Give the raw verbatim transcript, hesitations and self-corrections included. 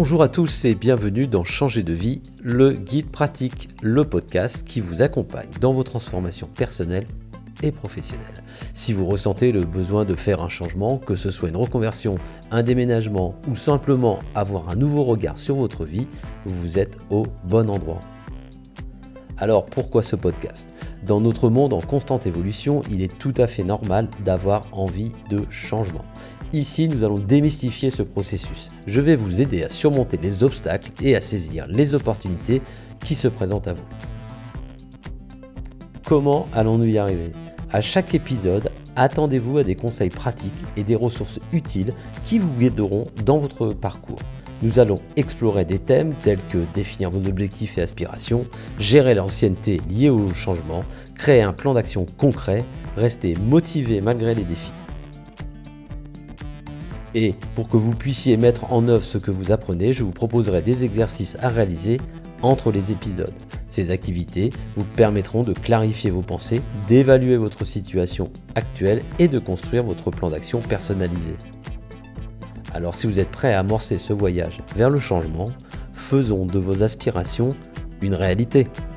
Bonjour à tous et bienvenue dans Changer de vie, le guide pratique, le podcast qui vous accompagne dans vos transformations personnelles et professionnelles. Si vous ressentez le besoin de faire un changement, que ce soit une reconversion, un déménagement ou simplement avoir un nouveau regard sur votre vie, vous êtes au bon endroit. Alors pourquoi ce podcast ? Dans notre monde en constante évolution, il est tout à fait normal d'avoir envie de changement. Ici, nous allons démystifier ce processus. Je vais vous aider à surmonter les obstacles et à saisir les opportunités qui se présentent à vous. Comment allons-nous y arriver ? À chaque épisode, attendez-vous à des conseils pratiques et des ressources utiles qui vous guideront dans votre parcours. Nous allons explorer des thèmes tels que définir vos objectifs et aspirations, gérer l'ancienneté liée au changement, créer un plan d'action concret, rester motivé malgré les défis. Et pour que vous puissiez mettre en œuvre ce que vous apprenez, je vous proposerai des exercices à réaliser entre les épisodes. Ces activités vous permettront de clarifier vos pensées, d'évaluer votre situation actuelle et de construire votre plan d'action personnalisé. Alors si vous êtes prêt à amorcer ce voyage vers le changement, faisons de vos aspirations une réalité.